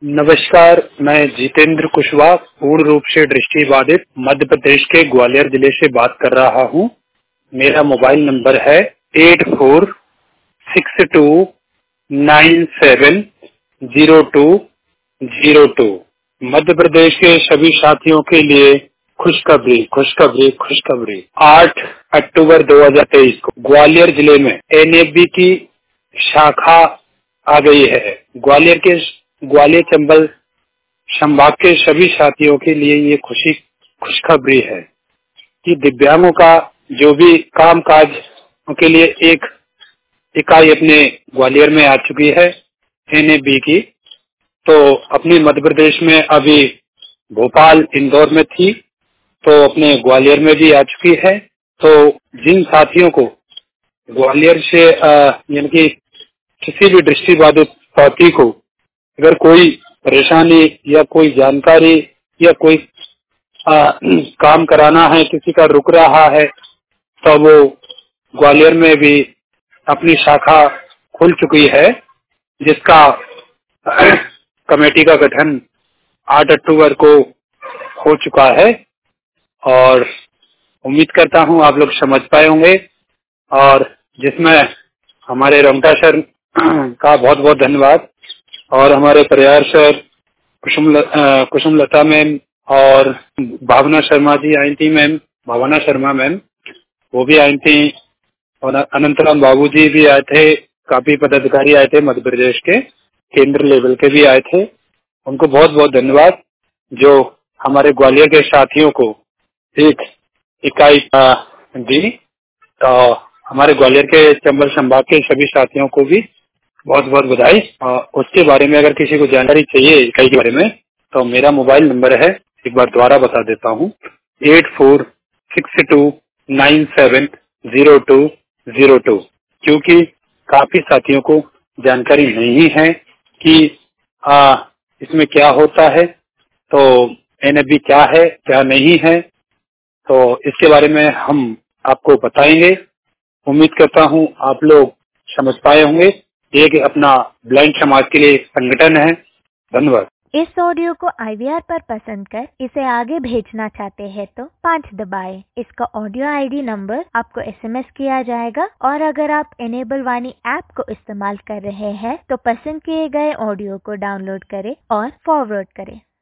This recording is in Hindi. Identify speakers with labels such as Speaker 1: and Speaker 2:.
Speaker 1: नमस्कार, मैं जितेंद्र कुशवाहा पूर्ण रूप से दृष्टिबाधित मध्य प्रदेश के ग्वालियर जिले से बात कर रहा हूँ। मेरा मोबाइल नंबर है 8462970202। मध्य प्रदेश के सभी साथियों के लिए खुशखबरी खुशखबरी खुशखबरी। 8 अक्टूबर 2023 को ग्वालियर जिले में एनएबी की शाखा आ गई है। ग्वालियर चंबल संभाग के सभी साथियों के लिए ये खुशखबरी है कि दिव्यांगों का जो भी काम काज के लिए एक इकाई अपने ग्वालियर में आ चुकी है एनएबी की। तो अपनी मध्य प्रदेश में अभी भोपाल इंदौर में थी, तो अपने ग्वालियर में भी आ चुकी है। तो जिन साथियों को ग्वालियर से यानी कि किसी भी दृष्टिबाधित साथी को अगर कोई परेशानी या कोई जानकारी या कोई काम कराना है, किसी का रुक रहा है, तो वो ग्वालियर में भी अपनी शाखा खुल चुकी है, जिसका कमेटी का गठन 8 अक्टूबर को हो चुका है। और उम्मीद करता हूँ आप लोग समझ पाए होंगे, और जिसमें हमारे रमटा सर का बहुत बहुत धन्यवाद, और हमारे परिवार सर कुसुम लता मैम और भावना शर्मा जी आई थी, भावना शर्मा मैम वो भी आई थी, और अनंतराम बाबू जी भी आए थे। काफी पदाधिकारी आए थे, मध्य प्रदेश के केंद्र लेवल के भी आए थे। उनको बहुत बहुत धन्यवाद जो हमारे ग्वालियर के साथियों को एक इकाई दी। तो हमारे ग्वालियर के चंबल संभाग के सभी साथियों को भी बहुत बहुत बधाई। उसके बारे में अगर किसी को जानकारी चाहिए इकाई के बारे में, तो मेरा मोबाइल नंबर है, एक बार दोबारा बता देता हूँ, 8462970202। क्योंकि काफी साथियों को जानकारी नहीं है कि इसमें क्या होता है, तो एनएबी क्या है क्या नहीं है, तो इसके बारे में हम आपको बताएंगे। उम्मीद करता हूँ आप लोग समझ पाए होंगे। एक अपना ब्लाइंड समाज के लिए एक संगठन है। धन्यवाद।
Speaker 2: इस ऑडियो को IVR पर पसंद कर इसे आगे भेजना चाहते हैं तो 5 दबाएं। इसका ऑडियो ID नंबर आपको SMS किया जाएगा, और अगर आप इनेबल वाणी ऐप को इस्तेमाल कर रहे हैं तो पसंद किए गए ऑडियो को डाउनलोड करें और फॉरवर्ड करें।